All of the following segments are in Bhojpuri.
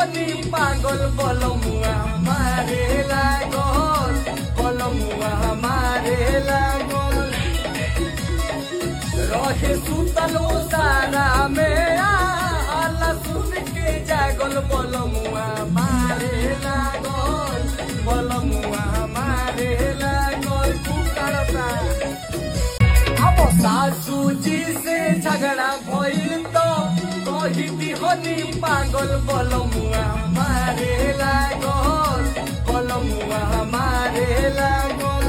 दिहनी पागल बलमुआ मारे लागल बलमुआ मारे लागल रहे सुतलो सारा में आला सुन के जागल बलमुआ मारे लागल बलमुआ मारे लागल पुकारता अब सासू जी से झगड़ा भइल तो कही दिहनी पागल बलमुआ मारे लागल बलमुआ मारे लागल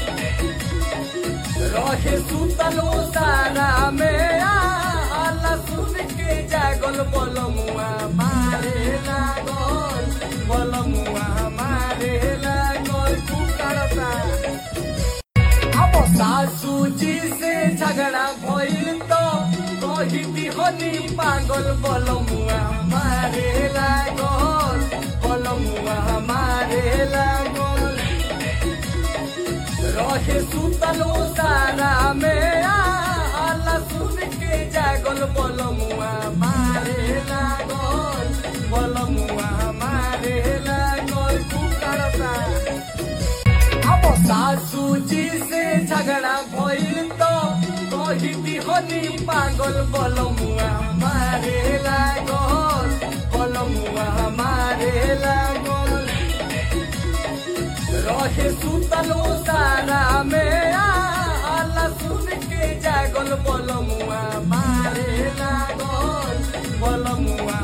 रहे सुतलो सारा में आला सुन के जागल बलमुआ मारे लागल बलमुआ मारे लागल पुकारता अब सासू जी से झगड़ा भइल तो कही दिहनी पागल बलमुआ मारे लागल बलमुआ मारे लागल रहे सुतलो सारा में आला सुन के जागल बलमुआ मारे लागल बलमुआ मारे लागल पुकारता अब सासू जी से झगड़ा भइल तो कही दिहनी पागल बलमुआ मारे लागल बलमुआ मारे लागल रहे सुतलो सारा में आला सुन के जागल बलमुआ मारे लागल बलमुआ